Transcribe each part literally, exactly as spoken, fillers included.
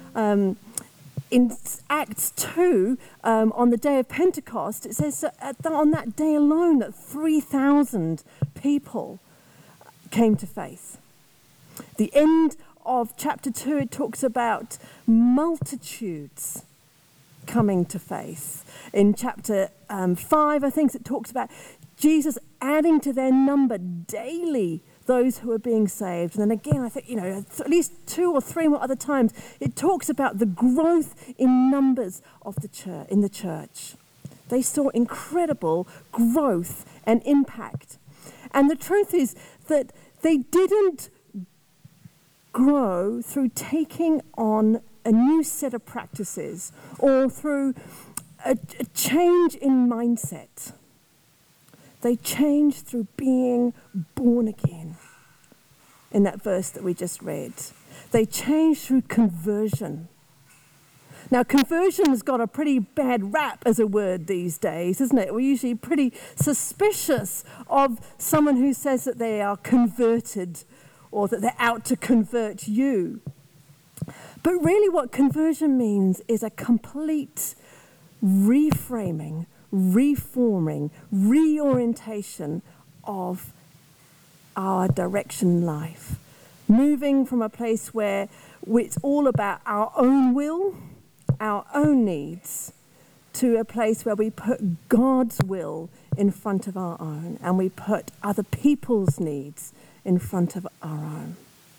Um, in Acts two, um, on the day of Pentecost, it says that at the, on that day alone that three thousand people came to faith. The end of chapter two, it talks about multitudes coming to faith. In chapter um, five, I think it talks about Jesus adding to their number daily those who are being saved. And then again, I think, you know, at least two or three more other times, it talks about the growth in numbers of the church, in the church. They saw incredible growth and impact. And the truth is that they didn't grow through taking on a new set of practices or through a, a change in mindset. They changed through being born again. In that verse that we just read, they changed through conversion. Now, conversion has got a pretty bad rap as a word these days, isn't it? We're usually pretty suspicious of someone who says that they are converted or that they're out to convert you. But really what conversion means is a complete reframing, reforming, reorientation of our direction in life. Moving from a place where it's all about our own will, our own needs, to a place where we put God's will in front of our own and we put other people's needs in front of our own.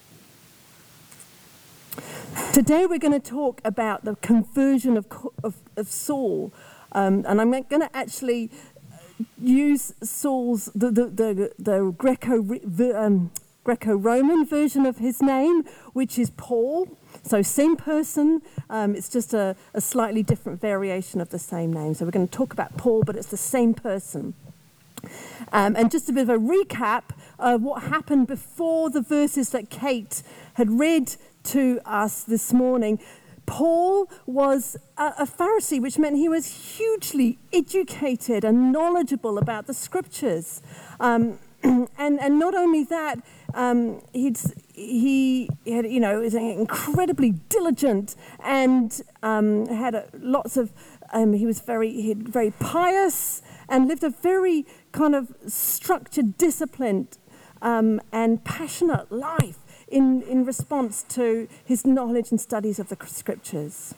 Today we're going to talk about the conversion of, of, of Saul. Um, and I'm going to actually use Saul's, the, the, the, the Greco, um, Greco-Roman version of his name, which is Paul. So same person, um, it's just a, a slightly different variation of the same name. So we're going to talk about Paul, but it's the same person. Um, and just a bit of a recap of what happened before the verses that Kate had read to us this morning. Paul was a, a Pharisee, which meant he was hugely educated and knowledgeable about the scriptures. Um, and, and not only that, um, he'd, he had, you know, was incredibly diligent and um, had a, lots of, um, he was very, he had very pious and lived a very kind of structured, disciplined um, and passionate life in, in response to his knowledge and studies of the scriptures.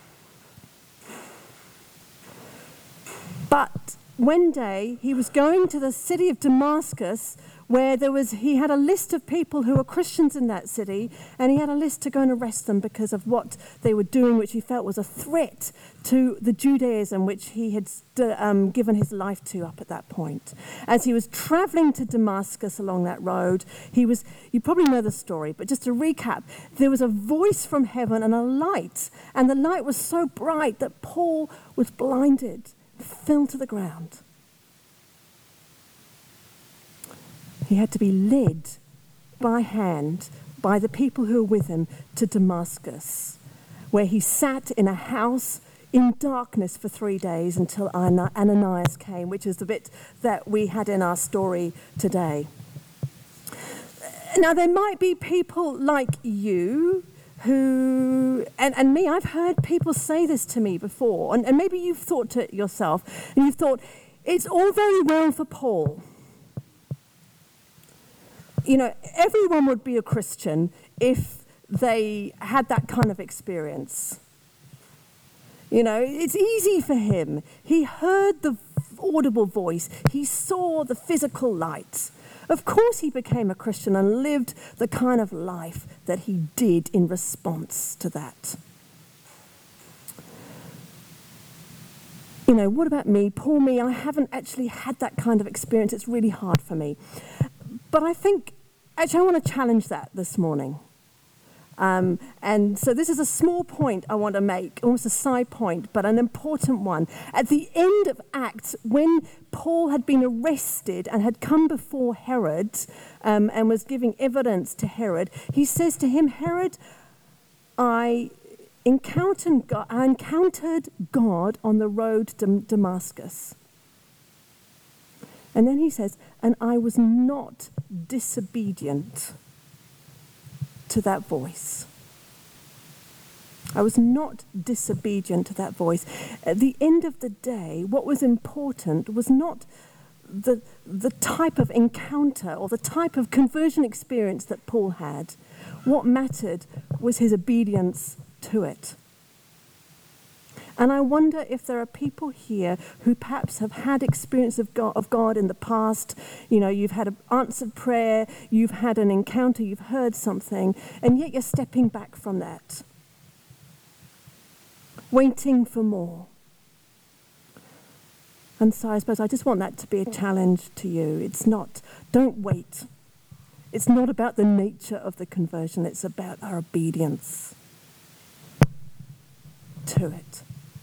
But one day he was going to the city of Damascus, where there was he had a list of people who were Christians in that city, and he had a list to go and arrest them because of what they were doing, which he felt was a threat to the Judaism which he had um, given his life to up at that point. As he was traveling to Damascus along that road, he was, you probably know the story, but just to recap, there was a voice from heaven and a light, and the light was so bright that Paul was blinded, fell to the ground. He had to be led by hand by the people who were with him to Damascus, where he sat in a house in darkness for three days until Ananias came, which is the bit that we had in our story today. Now, there might be people like you who, and, and me, I've heard people say this to me before, and, and maybe you've thought to yourself, and you've thought, it's all very well for Paul. You know, everyone would be a Christian if they had that kind of experience. You know, it's easy for him. He heard the audible voice. He saw the physical light. Of course he became a Christian and lived the kind of life that he did in response to that. You know, what about me? Poor me, I haven't actually had that kind of experience. It's really hard for me. But I think, actually, I want to challenge that this morning. Um, and so this is a small point I want to make, almost a side point, but an important one. At the end of Acts, when Paul had been arrested and had come before Herod um, and was giving evidence to Herod, he says to him, Herod, I encountered God, I encountered God on the road to Damascus. And then he says, and I was not disobedient to that voice. I was not disobedient to that voice. At the end of the day, what was important was not the, the type of encounter or the type of conversion experience that Paul had. What mattered was his obedience to it. And I wonder if there are people here who perhaps have had experience of God, of God in the past. You know, you've had an answered prayer, you've had an encounter, you've heard something, and yet you're stepping back from that, waiting for more. And so I suppose I just want that to be a challenge to you. It's not, don't wait. It's not about the nature of the conversion, it's about our obedience to it.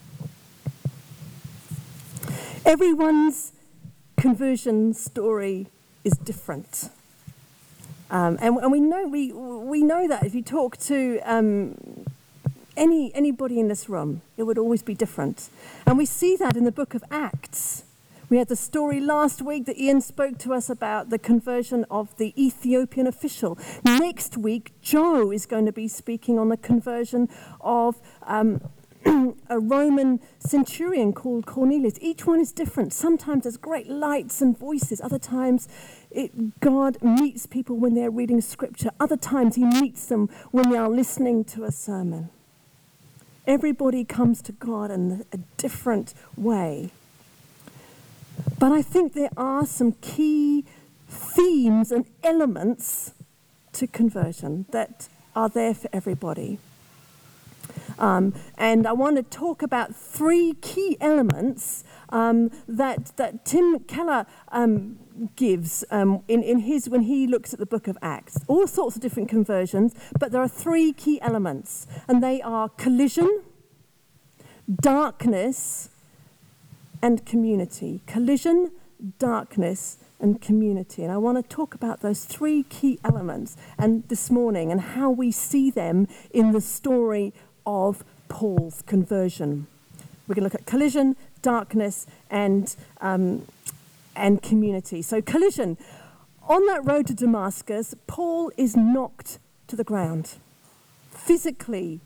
Everyone's conversion story is different. Um, and, and we know we we know that if you talk to um, any anybody in this room, it would always be different. And we see that in the book of Acts. We had the story last week that Ian spoke to us about the conversion of the Ethiopian official. Next week, Joe is going to be speaking on the conversion of um, a Roman centurion called Cornelius. Each one is different. Sometimes there's great lights and voices. Other times it, God meets people when they're reading scripture. Other times he meets them when they are listening to a sermon. Everybody comes to God in a different way. But I think there are some key themes and elements to conversion that are there for everybody. Um, and I want to talk about three key elements um, that that Tim Keller um, gives um, in, in his when he looks at the book of Acts. All sorts of different conversions, but there are three key elements, and they are collision, darkness, and community. Collision, darkness, and community. And I want to talk about those three key elements and this morning and how we see them in the story of Paul's conversion. We're going to look at collision, darkness, and um, and community. So collision. On that road to Damascus, Paul is knocked to the ground. Physically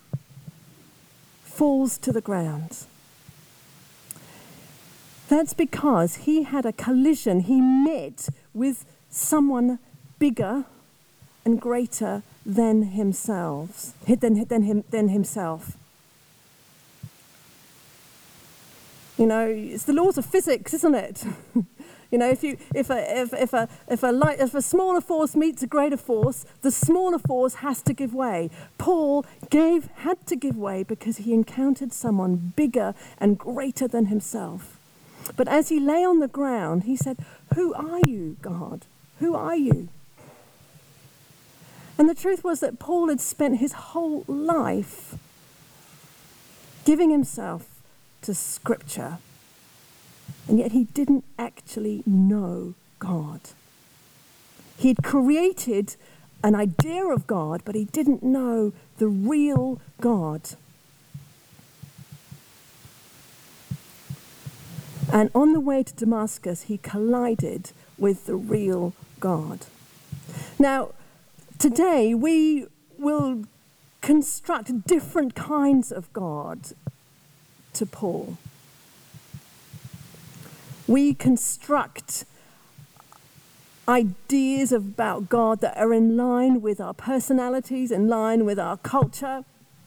falls to the ground. That's because he had a collision. He met with someone bigger and greater than himself, than, than, him, than himself. You know, it's the laws of physics, isn't it? You know, if you if a if if a if a light if a smaller force meets a greater force, the smaller force has to give way. Paul gave had to give way because he encountered someone bigger and greater than himself. But as he lay on the ground, he said, "Who are you, God? Who are you?" And the truth was that Paul had spent his whole life giving himself to Scripture, and yet he didn't actually know God. He'd created an idea of God, but he didn't know the real God. And on the way to Damascus, he collided with the real God. Now, today we will construct different kinds of God to Paul. We construct ideas about God that are in line with our personalities, in line with our culture.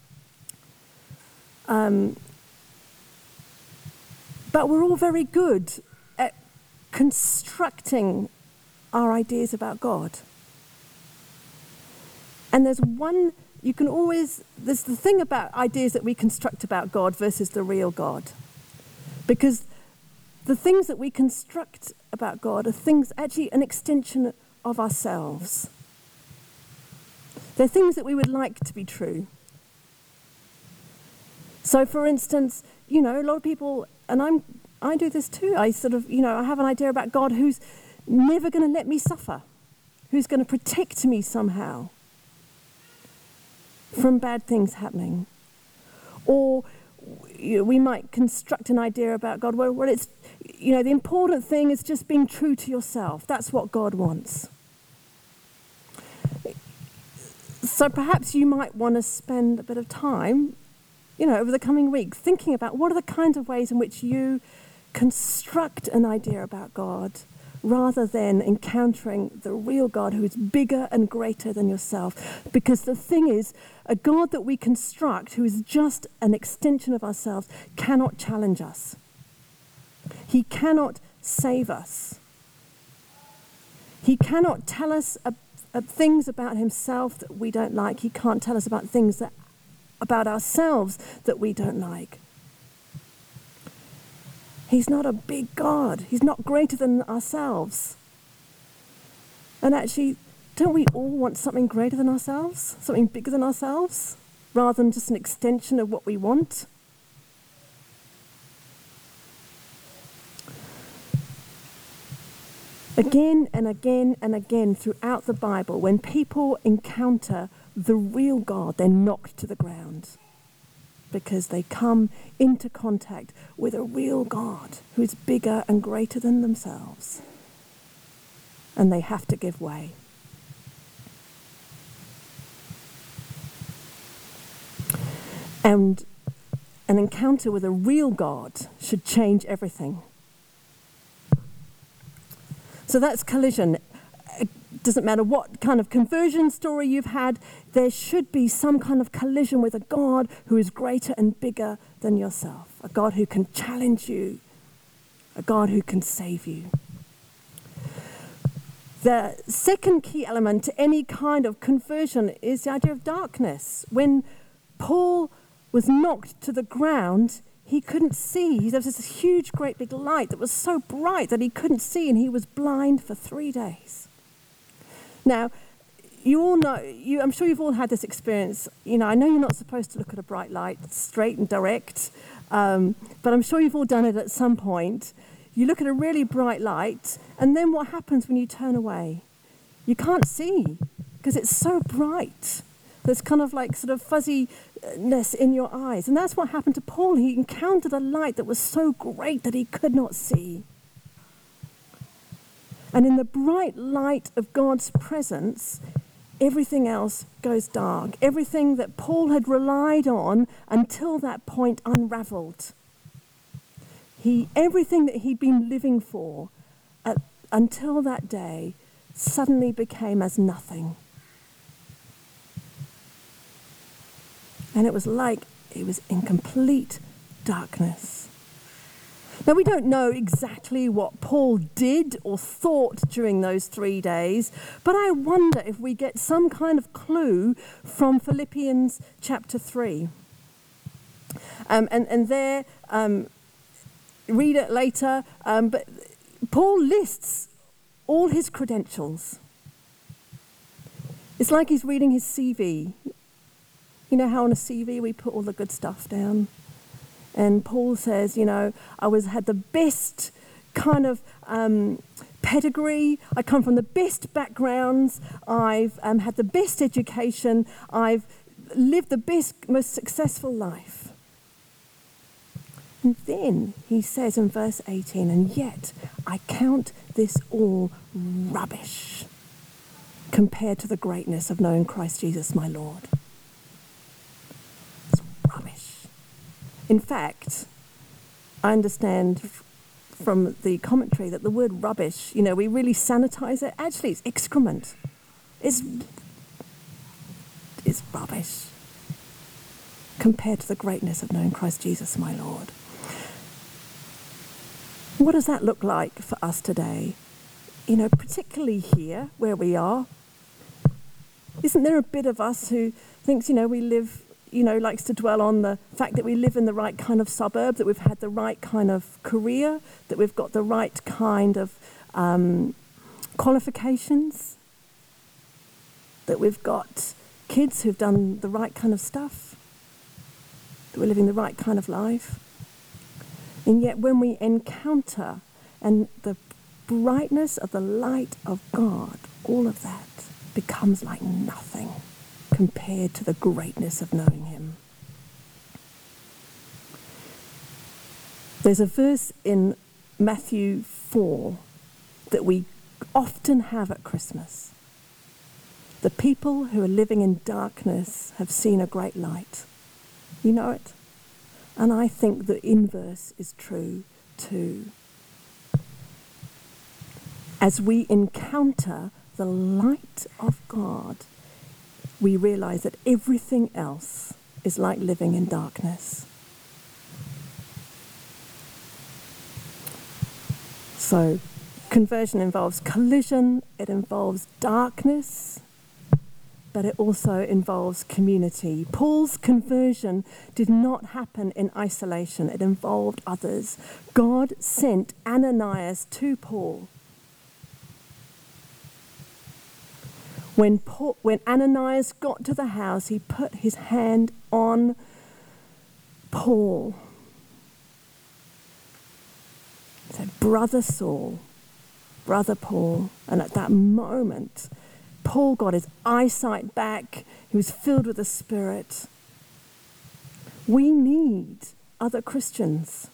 Um, but we're all very good at constructing our ideas about God. And there's one, you can always, there's the thing about ideas that we construct about God versus the real God. Because the things that we construct about God are things, actually an extension of ourselves. They're things that we would like to be true. So for instance, you know, a lot of people, and I'm, I do this too, I sort of, you know, I have an idea about God who's never going to let me suffer, who's going to protect me somehow from bad things happening. Or you know, we might construct an idea about God where, well, it's, you know, the important thing is just being true to yourself. That's what God wants. So perhaps you might want to spend a bit of time, you know, over the coming week, thinking about what are the kinds of ways in which you construct an idea about God rather than encountering the real God who is bigger and greater than yourself. Because the thing is, a God that we construct who is just an extension of ourselves cannot challenge us. He cannot save us. He cannot tell us uh, uh, things about himself that we don't like. He can't tell us about things that, about ourselves that we don't like. He's not a big God. He's not greater than ourselves. And actually, don't we all want something greater than ourselves? Something bigger than ourselves? Rather than just an extension of what we want? Again and again and again throughout the Bible, when people encounter the real God, they're knocked to the ground because they come into contact with a real God who is bigger and greater than themselves. And they have to give way. And an encounter with a real God should change everything. So that's collision. It doesn't matter what kind of conversion story you've had, there should be some kind of collision with a God who is greater and bigger than yourself, a God who can challenge you, a God who can save you. The second key element to any kind of conversion is the idea of darkness. When Paul was knocked to the ground, he couldn't see. There was this huge, great big light that was so bright that he couldn't see, and he was blind for three days. Now, you all know, you, I'm sure you've all had this experience. You know, I know you're not supposed to look at a bright light straight and direct, um, but I'm sure you've all done it at some point. You look at a really bright light, and then what happens when you turn away? You can't see because it's so bright. There's kind of like sort of fuzziness in your eyes. And that's what happened to Paul. He encountered a light that was so great that he could not see. And in the bright light of God's presence, everything else goes dark. Everything that Paul had relied on until that point unraveled. He, everything that he'd been living for at, until that day suddenly became as nothing. And it was like it was in complete darkness. Now, we don't know exactly what Paul did or thought during those three days, but I wonder if we get some kind of clue from Philippians chapter three. Um, and, and there, um, read it later, um, but Paul lists all his credentials. It's like he's reading his C V. You know how on a C V we put all the good stuff down? And Paul says, you know, I was had the best kind of um, pedigree. I come from the best backgrounds. I've um, had the best education. I've lived the best, most successful life. And then he says in verse eighteen, and yet I count this all rubbish compared to the greatness of knowing Christ Jesus my Lord. In fact, I understand f- from the commentary that the word rubbish, you know, we really sanitize it. Actually, it's excrement. It's, it's rubbish compared to the greatness of knowing Christ Jesus, my Lord. What does that look like for us today? You know, particularly here where we are. Isn't there a bit of us who thinks, you know, we live... you know, likes to dwell on the fact that we live in the right kind of suburb, that we've had the right kind of career, that we've got the right kind of um, qualifications, that we've got kids who've done the right kind of stuff, that we're living the right kind of life. And yet when we encounter and the brightness of the light of God, all of that becomes like nothing compared to the greatness of knowing him. There's a verse in Matthew four that we often have at Christmas. The people who are living in darkness have seen a great light. You know it? And I think the inverse is true too. As we encounter the light of God, we realize that everything else is like living in darkness. So, conversion involves collision, it involves darkness, but it also involves community. Paul's conversion did not happen in isolation, it involved others. God sent Ananias to Paul. When, Paul, when Ananias got to the house, he put his hand on Paul. He said, "Brother Saul, Brother Paul." And at that moment, Paul got his eyesight back. He was filled with the Spirit. We need other Christians.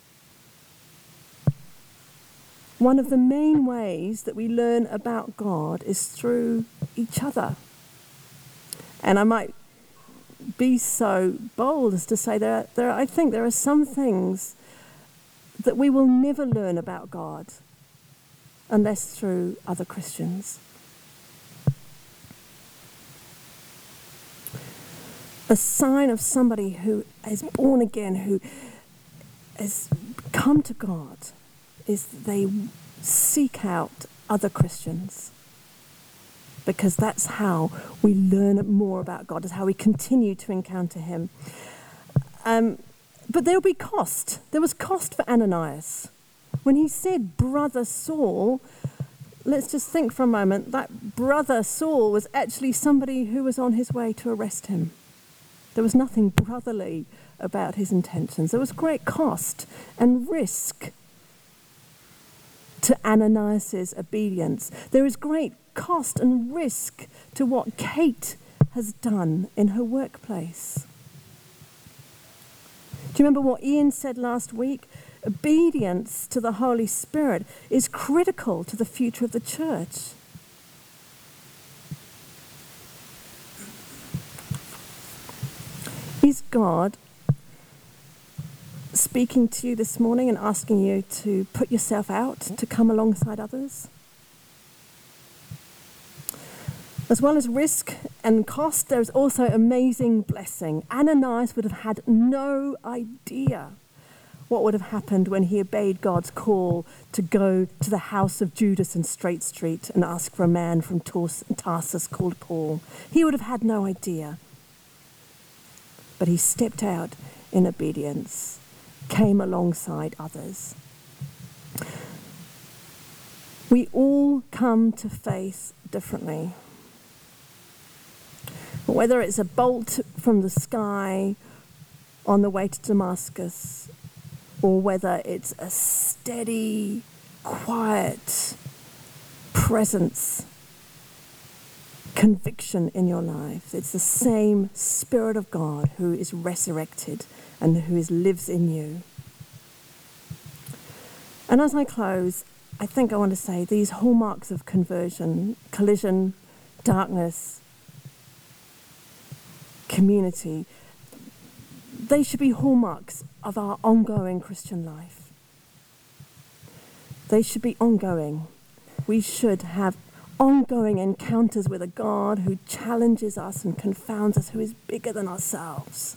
One of the main ways that we learn about God is through each other. And I might be so bold as to say there, are, there are, I think there are some things that we will never learn about God unless through other Christians. A sign of somebody who is born again, who has come to God, is that they seek out other Christians, because that's how we learn more about God, is how we continue to encounter him. Um, but there will be cost. There was cost for Ananias. When he said, "Brother Saul," let's just think for a moment, that brother Saul was actually somebody who was on his way to arrest him. There was nothing brotherly about his intentions. There was great cost and risk to Ananias' obedience. There is great cost and risk to what Kate has done in her workplace. Do you remember what Ian said last week? Obedience to the Holy Spirit is critical to the future of the church. Is God speaking to you this morning and asking you to put yourself out, to come alongside others? As well as risk and cost, there is also amazing blessing. Ananias would have had no idea what would have happened when he obeyed God's call to go to the house of Judas in Straight Street and ask for a man from Tarsus called Paul. He would have had no idea. But he stepped out in obedience, came alongside others. We all come to faith differently. Whether it's a bolt from the sky on the way to Damascus, or whether it's a steady, quiet presence, conviction in your life. It's the same Spirit of God who is resurrected and who is, lives in you. And as I close, I think I want to say these hallmarks of conversion, collision, darkness, community, they should be hallmarks of our ongoing Christian life. They should be ongoing. We should have ongoing encounters with a God who challenges us and confounds us, who is bigger than ourselves.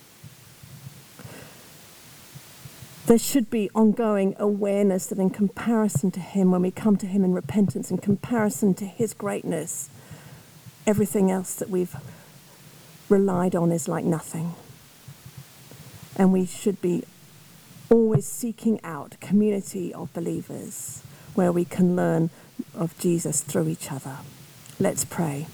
There should be ongoing awareness that in comparison to him, when we come to him in repentance, in comparison to his greatness, everything else that we've relied on is like nothing. And we should be always seeking out a community of believers where we can learn of Jesus through each other. Let's pray.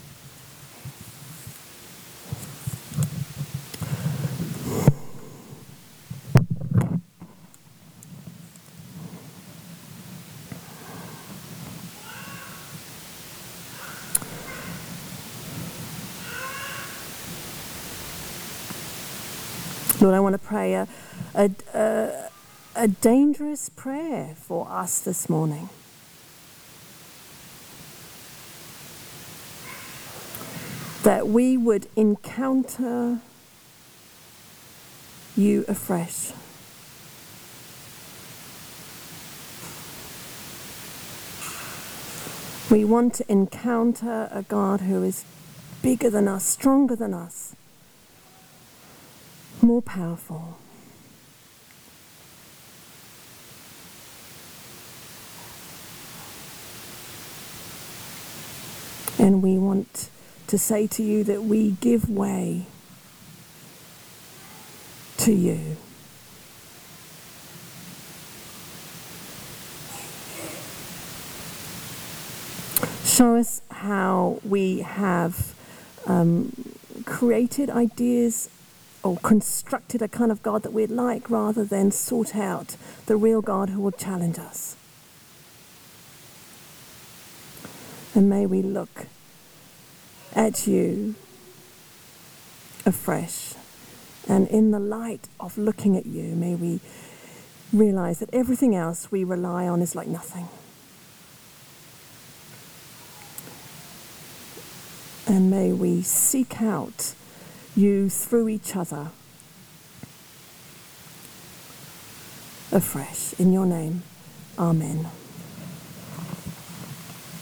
Lord, I want to pray a, a, a, a dangerous prayer for us this morning. that we would encounter you afresh. We want to encounter a God who is bigger than us, stronger than us, more powerful. And we want to say to you that we give way to you. Show us how we have um, created ideas or constructed a kind of God that we'd like rather than sought out the real God who will challenge us. And may we look at you afresh. And in the light of looking at you, may we realize that everything else we rely on is like nothing. And may we seek out you through each other afresh. In your name, amen.